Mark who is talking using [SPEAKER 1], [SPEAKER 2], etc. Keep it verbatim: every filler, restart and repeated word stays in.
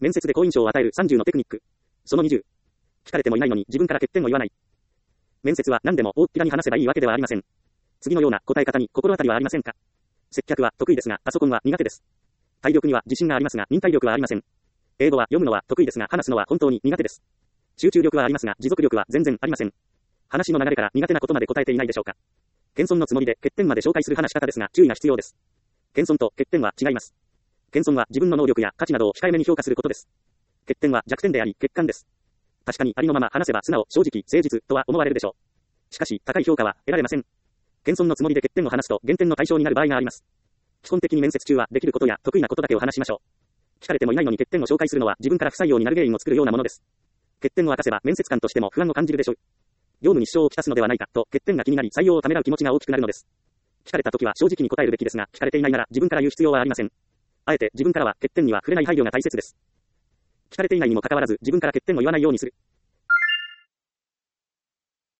[SPEAKER 1] 面接で好印象を与えるさんじゅうのテクニック。そのにじゅう。聞かれてもいないのに自分から欠点を言わない。面接は何でも大っぴらに話せばいいわけではありません。次のような答え方に心当たりはありませんか？接客は得意ですが、パソコンは苦手です。体力には自信がありますが、忍耐力はありません。英語は読むのは得意ですが、話すのは本当に苦手です。集中力はありますが、持続力は全然ありません。話の流れから苦手なことまで答えていないでしょうか。謙遜のつもりで欠点まで紹介する話し方ですが、注意が必要です。謙遜と欠点は違います。謙遜は自分の能力や価値などを控えめに評価することです。欠点は弱点であり、欠陥です。確かにありのまま話せば素直、正直、誠実とは思われるでしょう。しかし、高い評価は得られません。謙遜のつもりで欠点を話すと減点の対象になる場合があります。基本的に面接中はできることや得意なことだけを話しましょう。聞かれてもいないのに欠点を紹介するのは自分から不採用になる原因を作るようなものです。欠点を明かせば面接官としても不安を感じるでしょう。業務に支障をきたすのではないかと欠点が気になり採用をためらう気持ちが大きくなるのです。聞かれたときは正直に答えるべきですが、聞かれていないなら自分から言う必要はありません。あえて自分からは欠点には触れない配慮が大切です。聞かれていないにもかかわらず自分から欠点を言わないようにする。